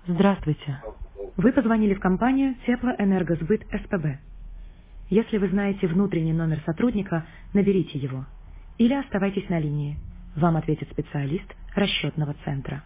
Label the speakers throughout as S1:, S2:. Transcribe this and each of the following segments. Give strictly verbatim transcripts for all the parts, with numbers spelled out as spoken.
S1: Здравствуйте. Вы позвонили в компанию Теплоэнергосбыт СПБ. Если вы знаете внутренний номер сотрудника, наберите его. Или оставайтесь на линии. Вам ответит специалист расчетного центра.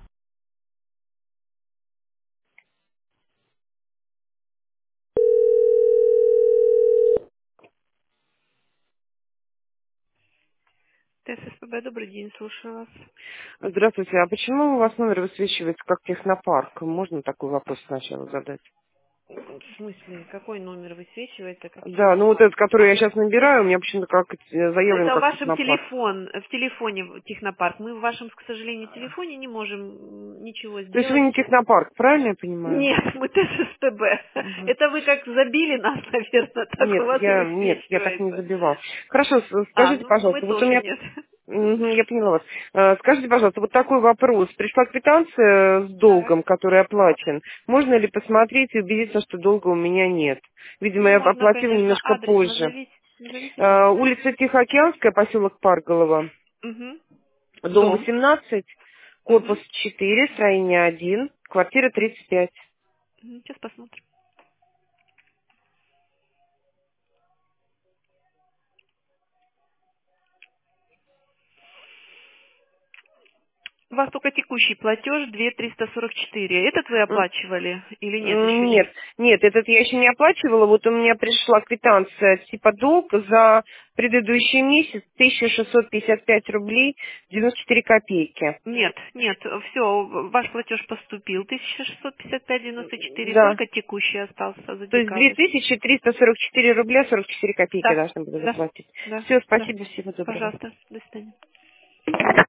S1: ТССПБ, добрый день, слушаю вас.
S2: Здравствуйте. А почему у вас номер высвечивается как технопарк? Можно такой вопрос сначала задать?
S1: В смысле, какой номер высвечивается как
S2: Да, ну вот
S1: технопарк?
S2: этот, который я сейчас набираю, у меня почему-то как э, заявлен
S1: Это в
S2: как
S1: вашем
S2: технопарк.
S1: телефон, в телефоне технопарк. Мы в вашем, к сожалению, телефоне не можем м, ничего
S2: То есть вы
S1: сделать.
S2: не технопарк, правильно я понимаю?
S1: Нет, мы ТССПБ.
S2: Мгм.
S1: Это вы как забили нас, наверное, так у
S2: Нет,
S1: вас и
S2: я нет, я так не
S1: высвечивается.
S2: забивал. Хорошо, с-
S1: А,
S2: скажите,
S1: ну мы
S2: пожалуйста, вот у
S1: тоже
S2: меня.
S1: нет.
S2: Мгм, я поняла вас. Э, Скажите, пожалуйста, вот такой вопрос. Пришла квитанция с
S1: Так.
S2: долгом, который оплачен. Можно ли посмотреть и убедиться, что долга у меня нет? Видимо, я
S1: Можно,
S2: оплатила
S1: конечно.
S2: немножко
S1: Адрес
S2: позже.
S1: назовите. Назовите,
S2: Э,
S1: пожалуйста.
S2: Улица Тихоокеанская, поселок Парголово,
S1: Угу.
S2: дом
S1: Дом.
S2: восемнадцать, корпус
S1: Угу.
S2: четыре, строение один, квартира тридцать пять.
S1: Сейчас посмотрим. У вас только текущий платеж две тысячи триста сорок четыре. Этот вы
S2: М,
S1: оплачивали или нет,
S2: м,
S1: еще
S2: Нет,
S1: нет?
S2: нет, этот я еще не оплачивала. Вот у меня пришла квитанция типа долг за предыдущий месяц тысяча шестьсот пятьдесят пять рублей девяносто четыре копейки.
S1: Нет, нет, все, ваш платеж поступил, тысяча шестьсот пятьдесят пять девяносто четыре,
S2: Да.
S1: только текущий остался за
S2: То есть две
S1: декабрь.
S2: тысячи триста сорок четыре рубля сорок четыре копейки
S1: Да,
S2: должны были
S1: да,
S2: заплатить.
S1: да,
S2: Все,
S1: да.
S2: спасибо, всего доброго.
S1: Пожалуйста, до свидания.